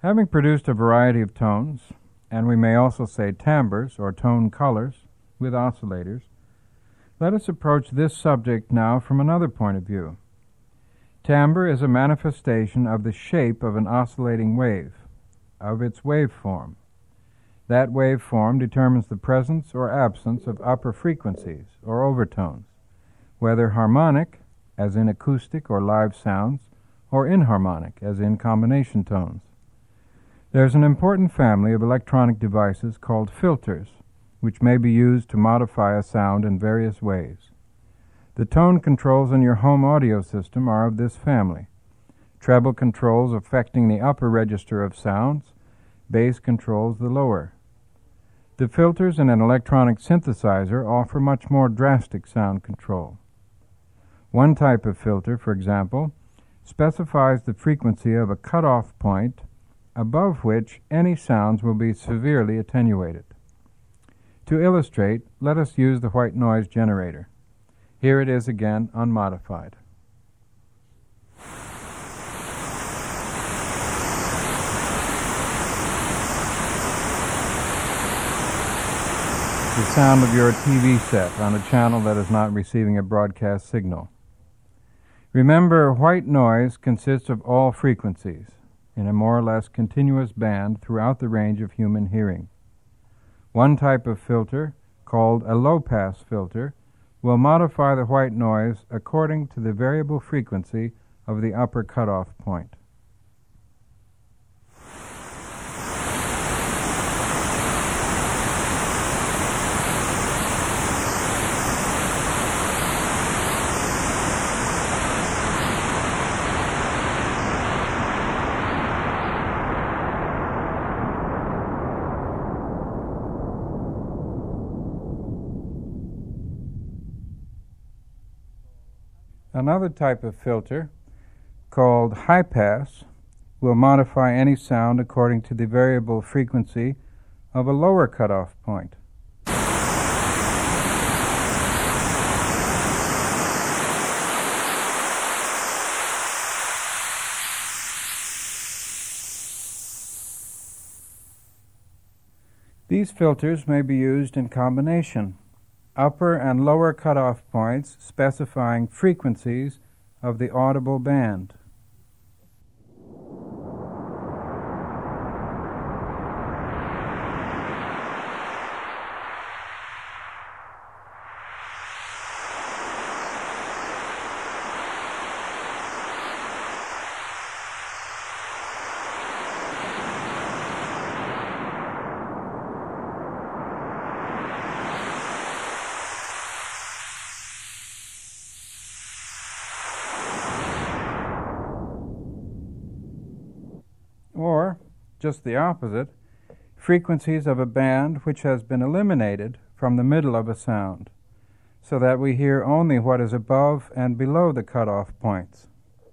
Having produced a variety of tones, and we may also say timbres or tone colors with oscillators, let us approach this subject now from another point of view. Timbre is a manifestation of the shape of an oscillating wave, of its waveform. That waveform determines the presence or absence of upper frequencies or overtones, whether harmonic, as in acoustic or live sounds, or inharmonic, as in combination tones. There's an important family of electronic devices called filters, which may be used to modify a sound in various ways. The tone controls in your home audio system are of this family. Treble controls affecting the upper register of sounds, bass controls the lower. The filters in an electronic synthesizer offer much more drastic sound control. One type of filter, for example, specifies the frequency of a cutoff point above which any sounds will be severely attenuated. To illustrate, let us use the white noise generator. Here it is again, unmodified. The sound of your TV set on a channel that is not receiving a broadcast signal. Remember, white noise consists of all frequencies in a more or less continuous band throughout the range of human hearing. One type of filter, called a low-pass filter, will modify the white noise according to the variable frequency of the upper cutoff point. Another type of filter, called high pass, will modify any sound according to the variable frequency of a lower cutoff point. These filters may be used in combination. Upper and lower cutoff points specifying frequencies of the audible band. Or, just the opposite, frequencies of a band which has been eliminated from the middle of a sound, so that we hear only what is above and below the cutoff points.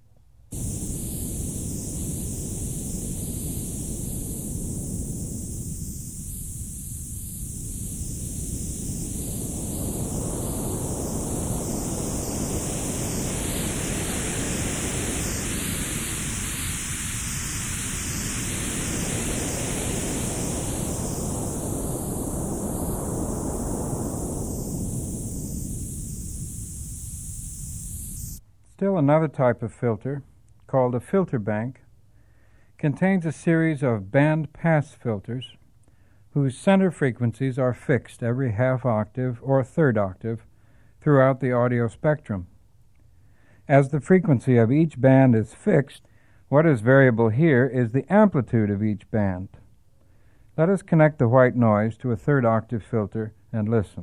Still another type of filter, called a filter bank, contains a series of band-pass filters whose center frequencies are fixed every half octave or third octave throughout the audio spectrum. As the frequency of each band is fixed, what is variable here is the amplitude of each band. Let us connect the white noise to a third octave filter and listen.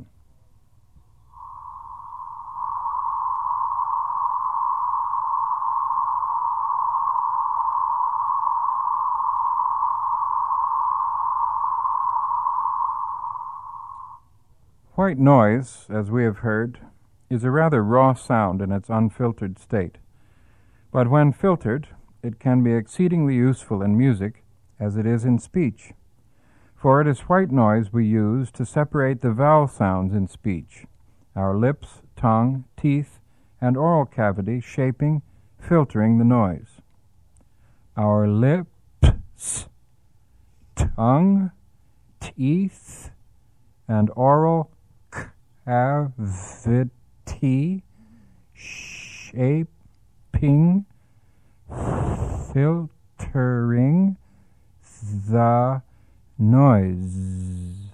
White noise, as we have heard, is a rather raw sound in its unfiltered state. But when filtered, it can be exceedingly useful in music as it is in speech. For it is white noise we use to separate the vowel sounds in speech, our lips, tongue, teeth, and oral cavity shaping, filtering the noise. Our lips tongue, teeth, and oral cavity, shaping, filtering the noise.